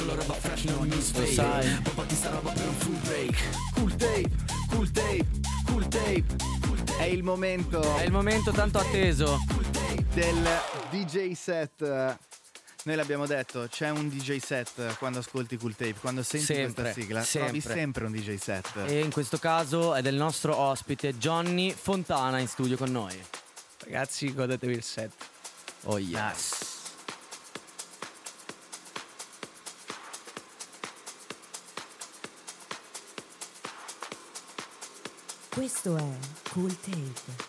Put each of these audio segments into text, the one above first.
solo roba fresh, non news fake. Portati sta roba per un full break. Cool tape, cool tape, cool tape, cool tape. È il momento tanto atteso del DJ set. Noi l'abbiamo detto, c'è un DJ set quando ascolti Cool Tape, quando senti sempre, questa sigla, trovi sempre un DJ set. E in questo caso è del nostro ospite Johnny Fontana in studio con noi. Ragazzi, godetevi il set. Oh yes. Questo è Cool Tape.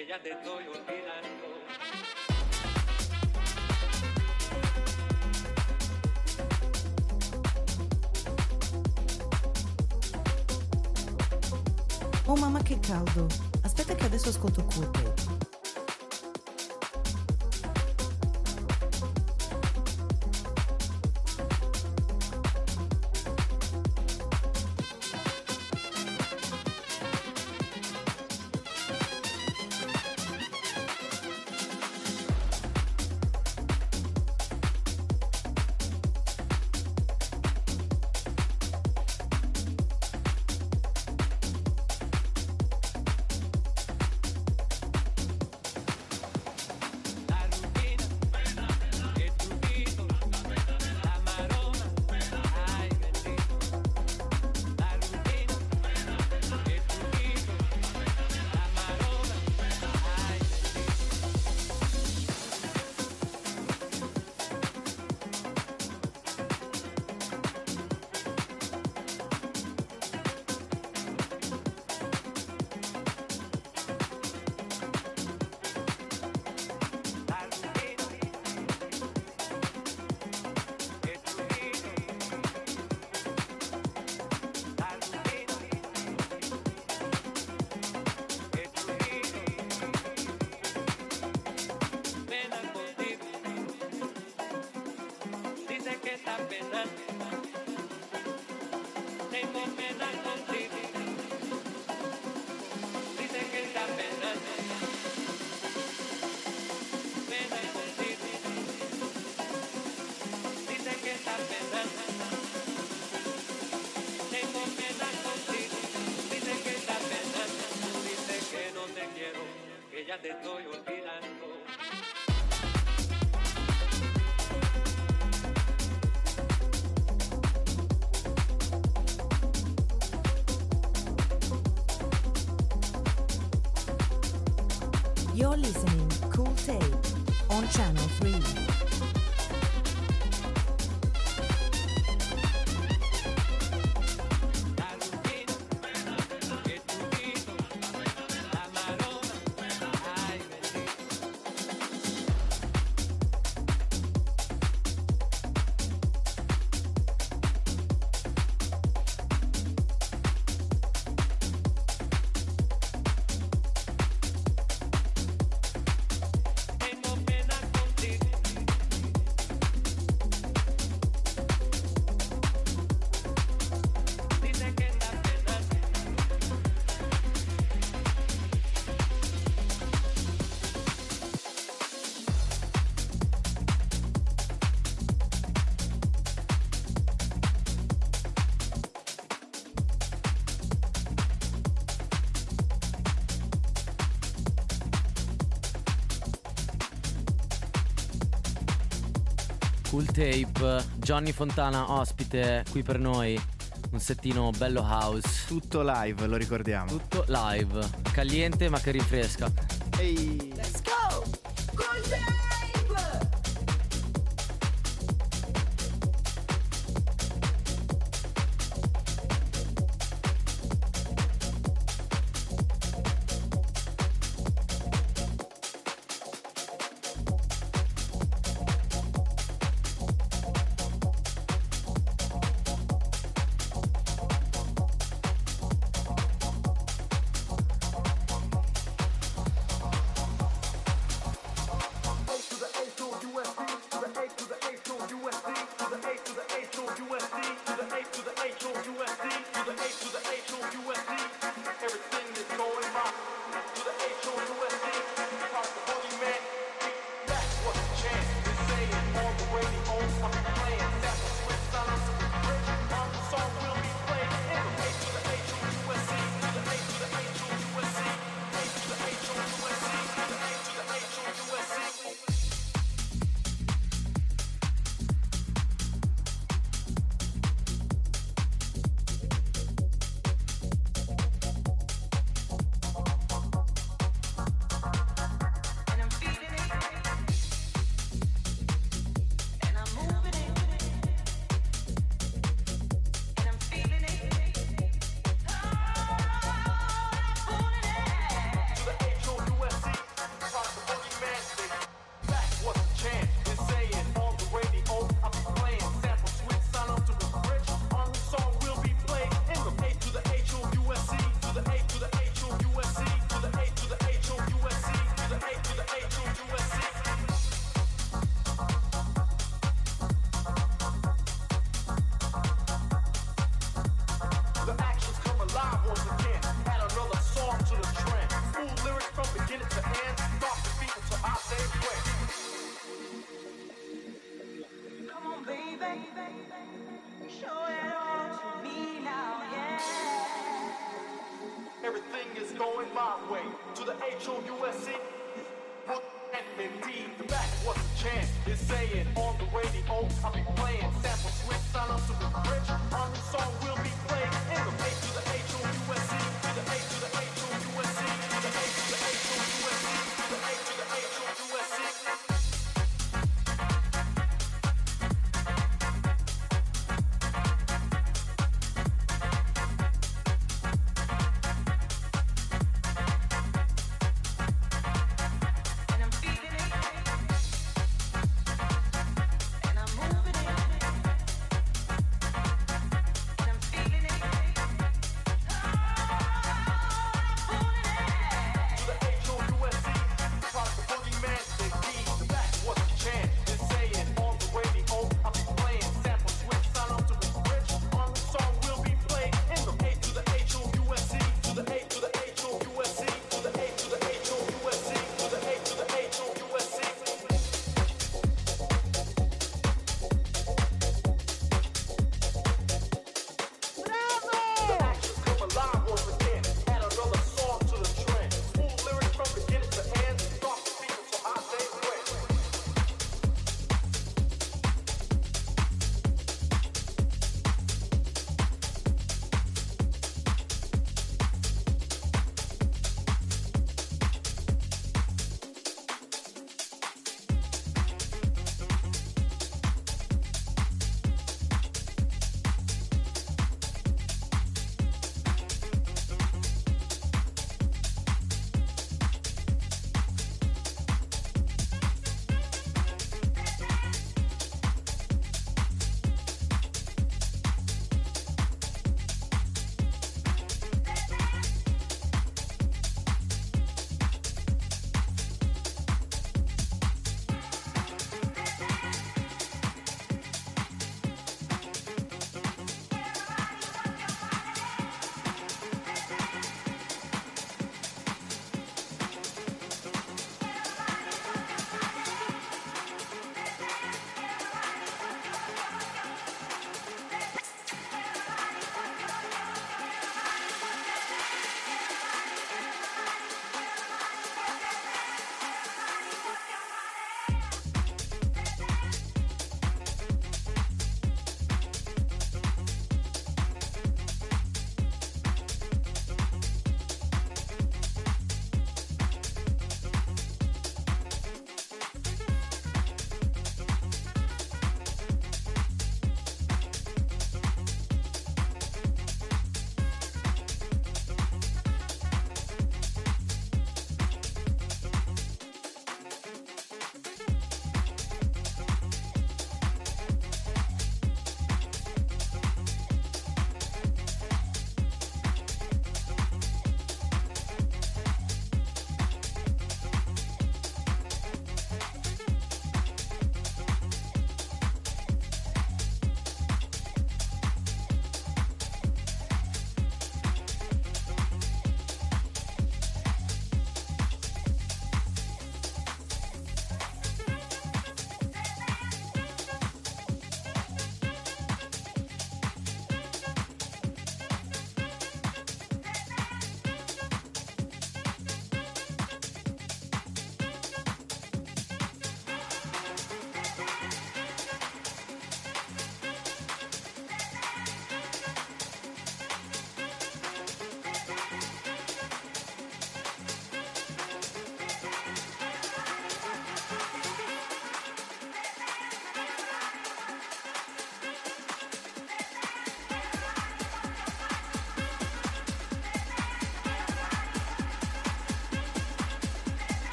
que ya te estoy olvidando. Oh mamma che caldo. Aspetta che adesso ascolto Cool Tape. Ya te estoy olvidando. You're listening Cool Tape on Channel 3. Cool Tape, Johnny Fontana ospite qui per noi. Un settino bello house. Tutto live, lo ricordiamo. Tutto live. Caliente ma che rinfresca. Ehi. Let's go! Cool Tape! going my way to the HOUSC. Indeed, the back was a chance. It's saying on the radio, I'll be playing sample switch, sign up to the bridge. On the song we'll be playing in the A to the HOUSC, to the A to the HOUSC, to the A to the HOUSC, to the A to the HOUSC.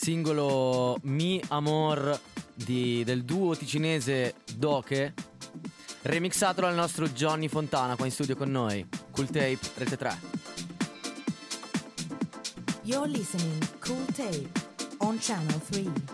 singolo Mi Amor del duo ticinese Doke, remixato dal nostro Johnny Fontana qua in studio con noi. Cool Tape, Rete 3. You're listening Cool Tape on Channel 3.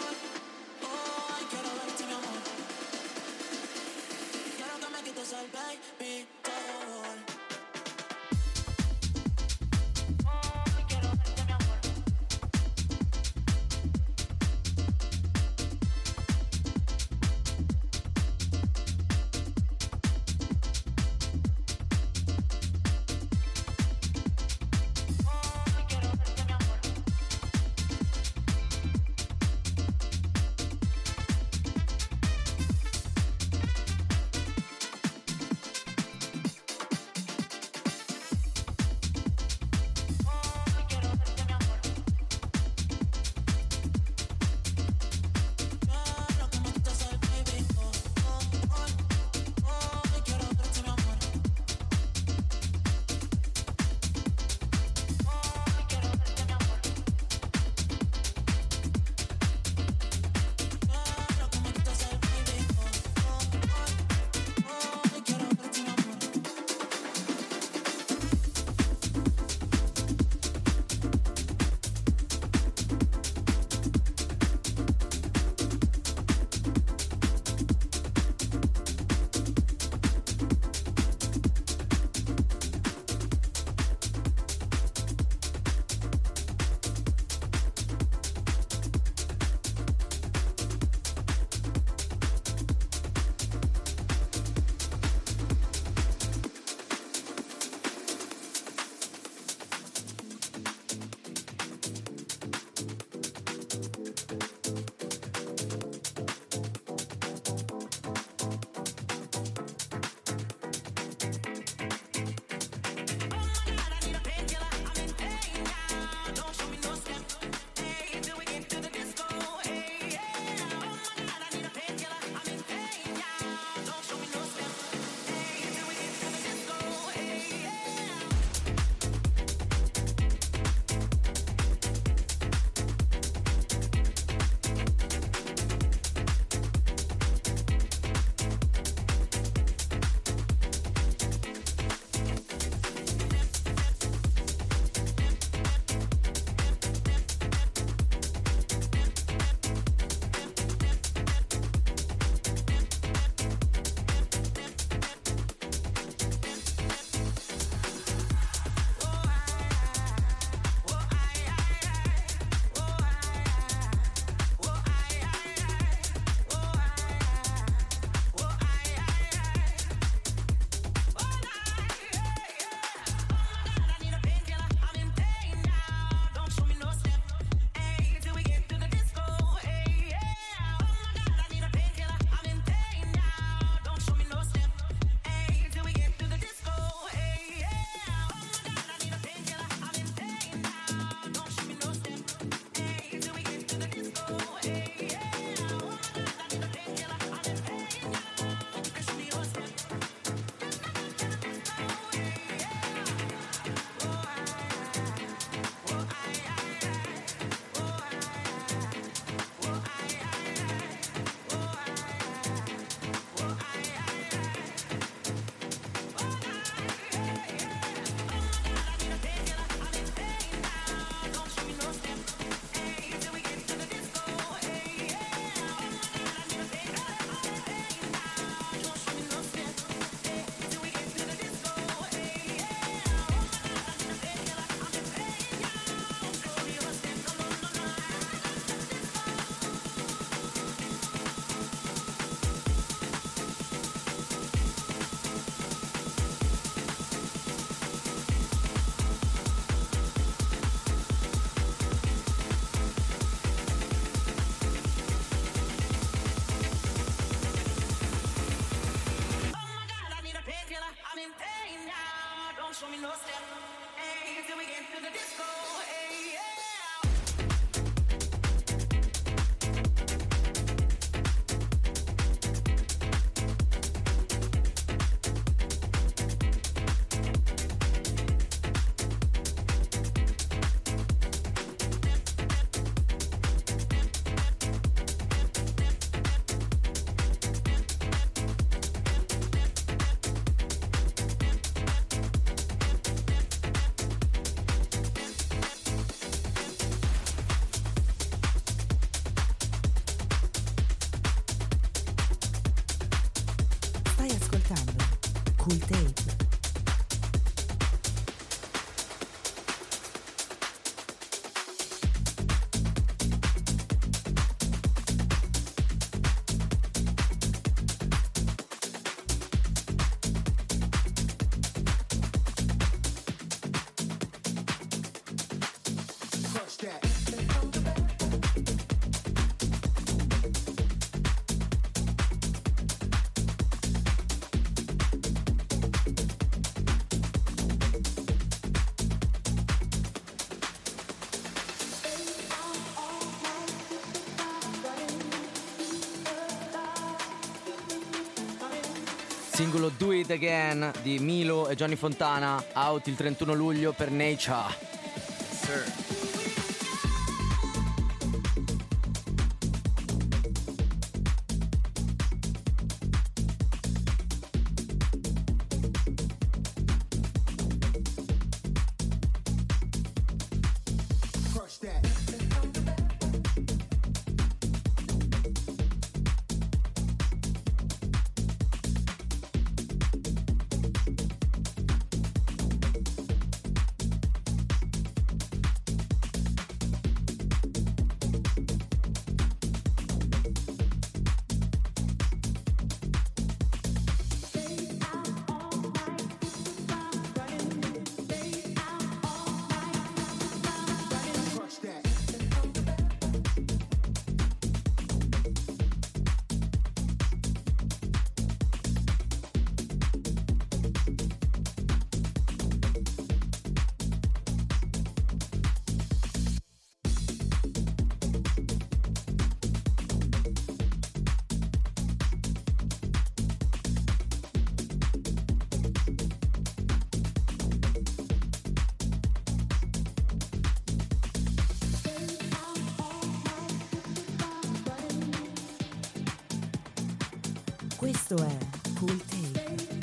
Al baile. ascoltando Cool Tape. Singolo Do It Again di Milo e Johnny Fontana, out il 31 luglio per Nature. Sir. Questo è Cool Tape.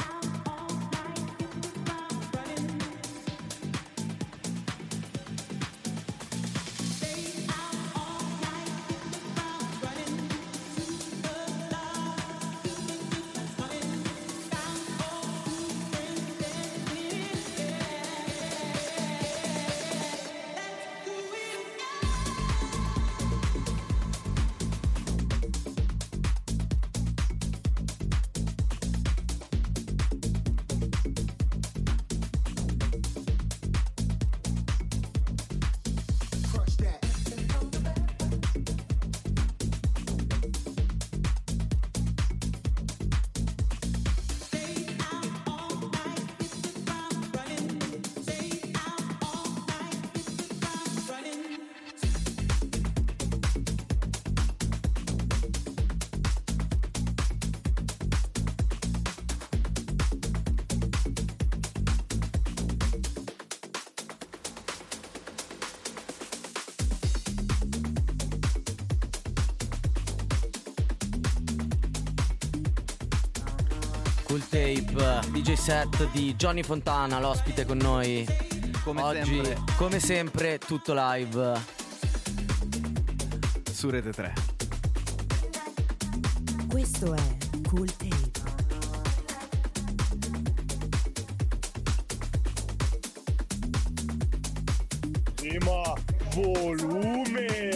Cool Tape, DJ set di Johnny Fontana, l'ospite con noi Come oggi, sempre. come sempre, tutto live. Su Rete 3. Questo è Cool Tape. Prima volume.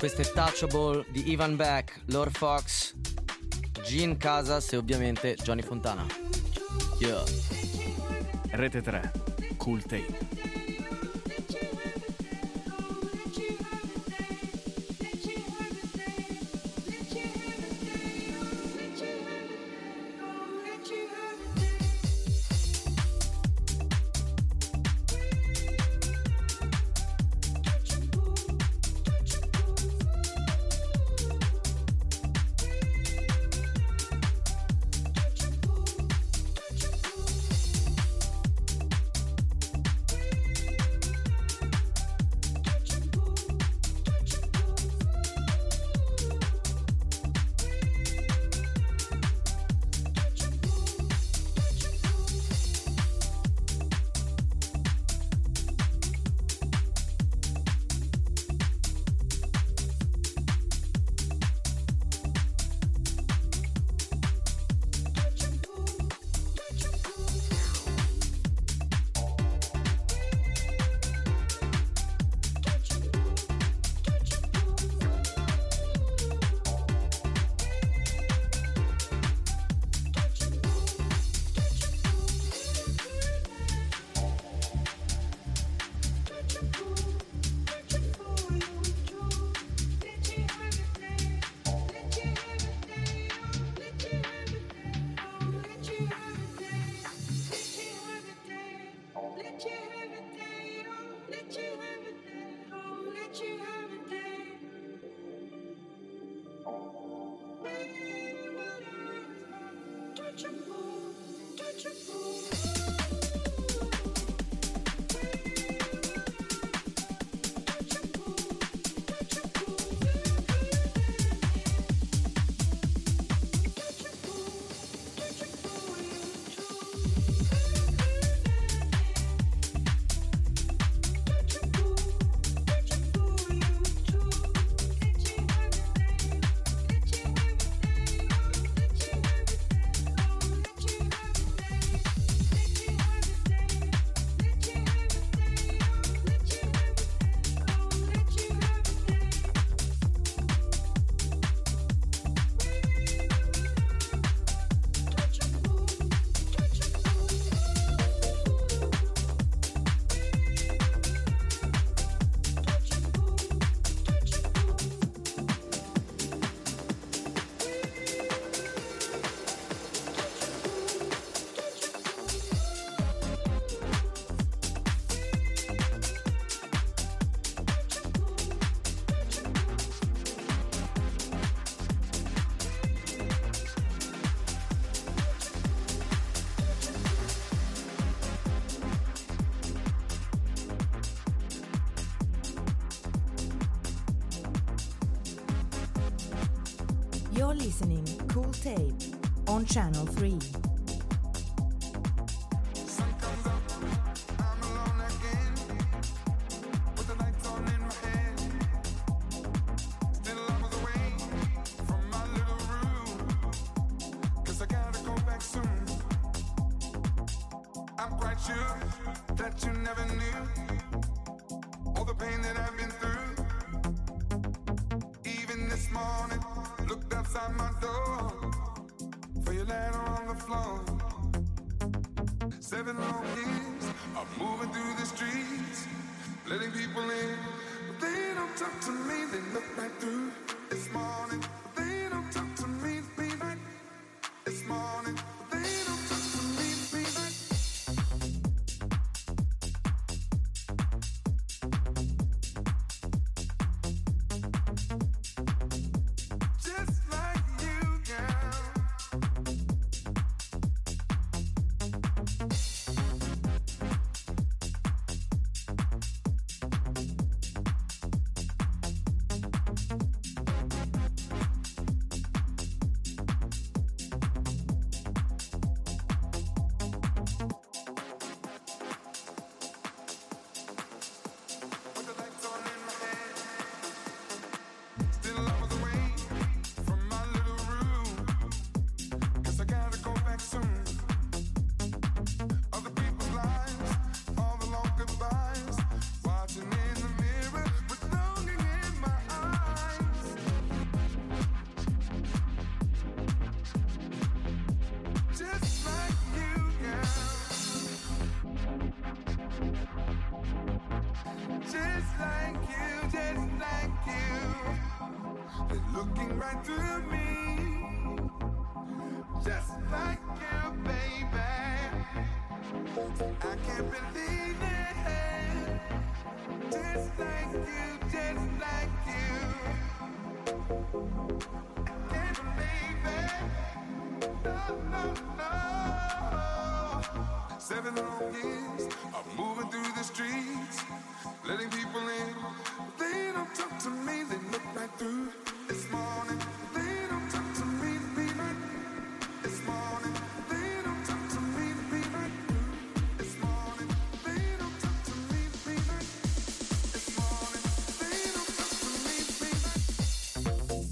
Questo è Touchable di Ivan Beck, Lord Fox, Gene Casas e ovviamente Johnny Fontana. Yeah. Rete 3, Cool Tape. You're listening Cool Tape on Channel 3. They're looking right through me, just like you, baby. I can't believe it. Just like you, just like you. I can't believe it. No, no, no. 7 long years of moving through the streets, letting people in. They don't talk to me, they look right through. This morning, they don't talk to me, be right. This morning, they don't talk to me, be right. This morning, they don't talk to me, be right. This morning, they don't talk to me, be right.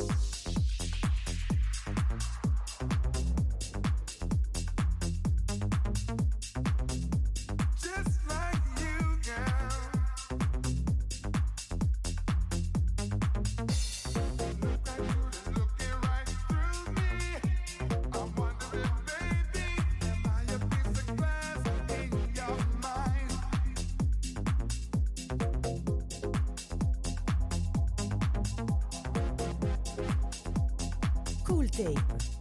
Just like you, girl. Looking right through me. I wonder if, baby, am I a piece of glass in your mind? Cool Tape.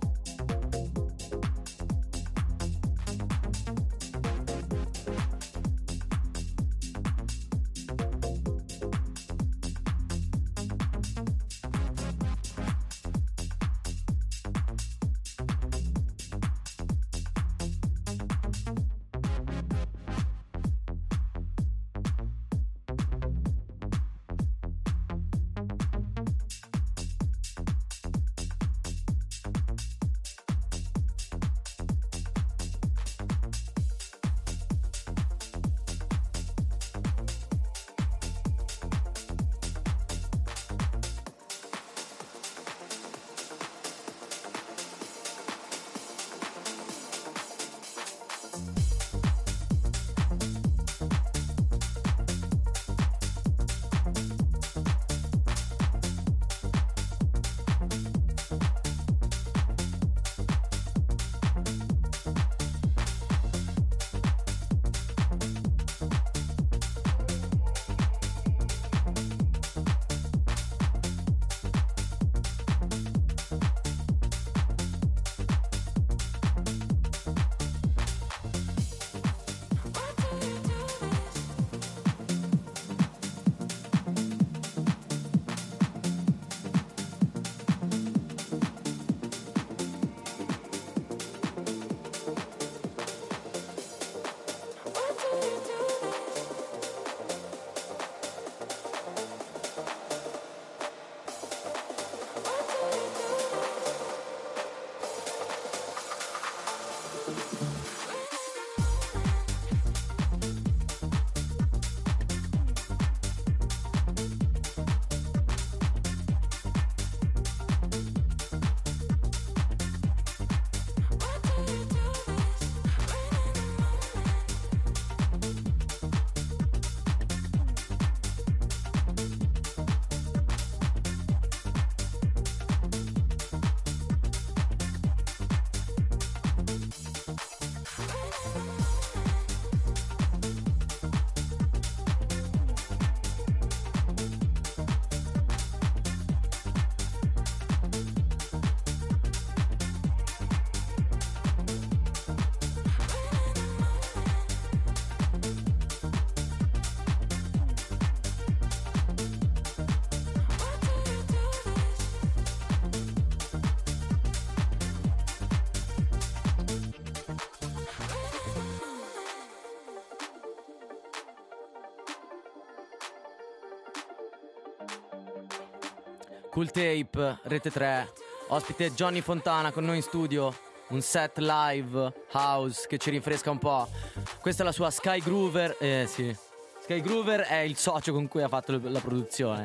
Cool Tape, Rete 3, ospite Johnny Fontana con noi in studio, un set live house che ci rinfresca un po'. Questa è la sua Sky Groover, sì, Sky Groover è il socio con cui ha fatto la produzione.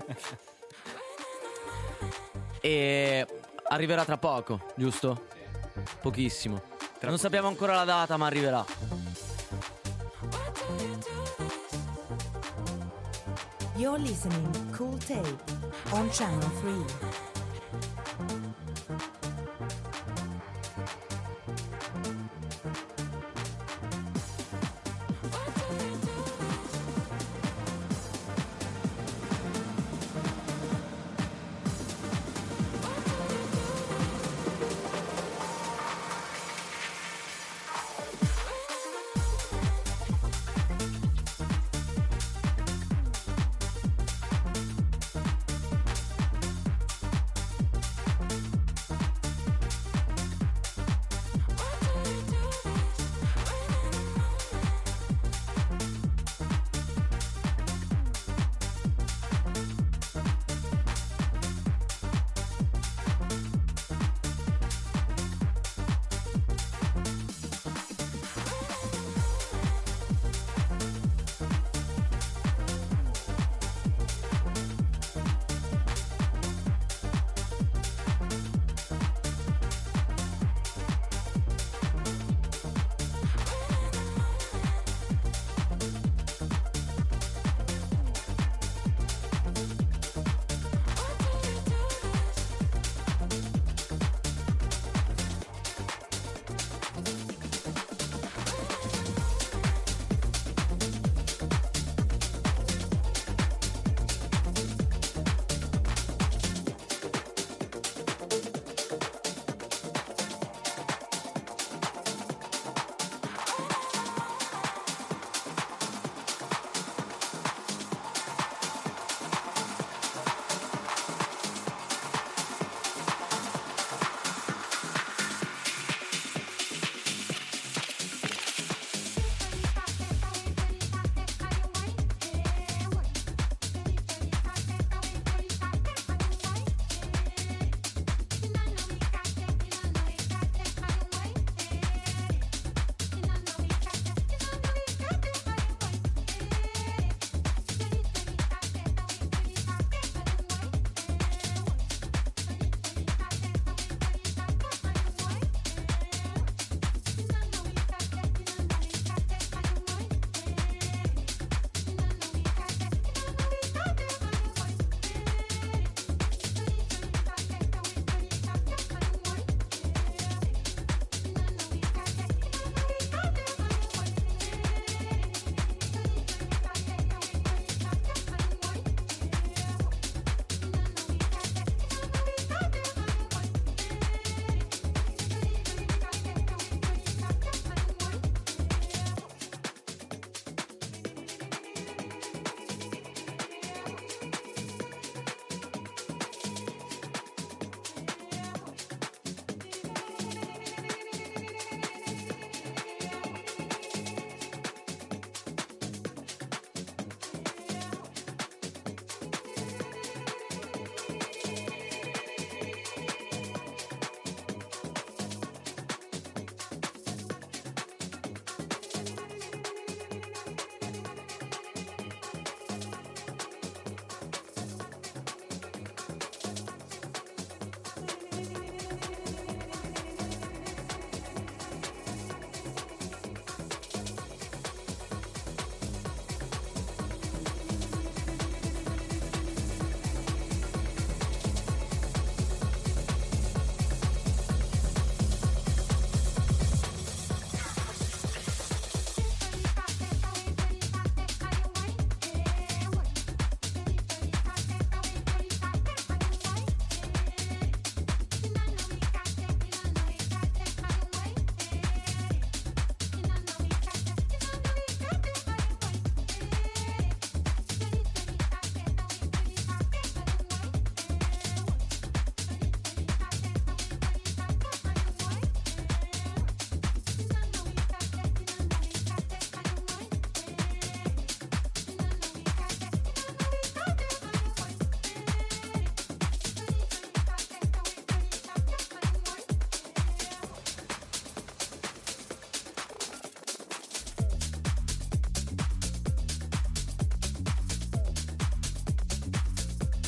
E arriverà tra poco, giusto? Pochissimo. Non sappiamo ancora la data, ma arriverà. You're listening Cool Tape on Channel 3.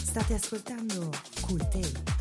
State ascoltando Cool Tape.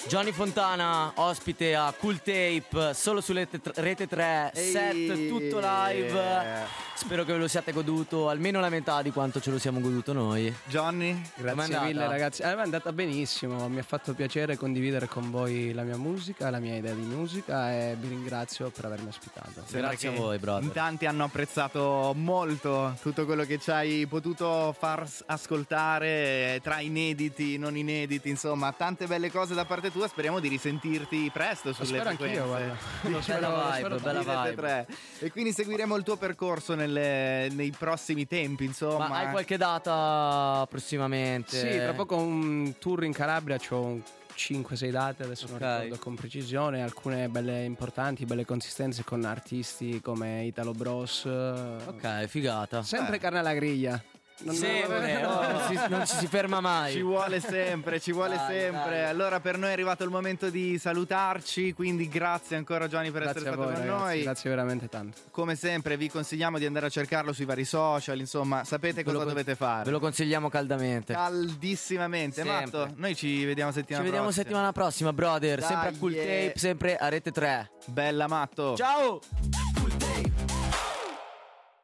Johnny Fontana, ospite a Cool Tape, solo su Rete 3, set tutto live. Spero che ve lo siate goduto almeno la metà di quanto ce lo siamo goduto noi. Johnny? Grazie mille ragazzi, è andata benissimo, mi ha fatto piacere condividere con voi la mia musica, la mia idea di musica e vi ringrazio per avermi ospitato. Grazie a voi, brother. In tanti hanno apprezzato molto tutto quello che ci hai potuto far ascoltare, tra inediti, non inediti, insomma, tante belle cose da parte tua. Speriamo di risentirti presto sulle frequenze. Bella vibe. E quindi seguiremo il tuo percorso nei prossimi tempi, insomma. Ma hai qualche data prossimamente? Sì, tra poco un tour in Calabria, c'ho 5-6 date, adesso non ricordo con precisione, alcune belle importanti, belle consistenze con artisti come Italo Bros. Ok, figata. Sempre carne alla griglia. Non ci si ferma mai. Ci vuole sempre, sempre. Allora per noi è arrivato il momento di salutarci, quindi grazie ancora Johnny per essere stato con noi. Grazie veramente tanto. Come sempre vi consigliamo di andare a cercarlo sui vari social, insomma, sapete cosa dovete fare. Ve lo consigliamo caldamente. Caldissimamente. Sempre. Matto, noi ci vediamo settimana prossima, brother. Dai, sempre a Cool Tape, sempre a Rete 3. Bella Matto. Ciao.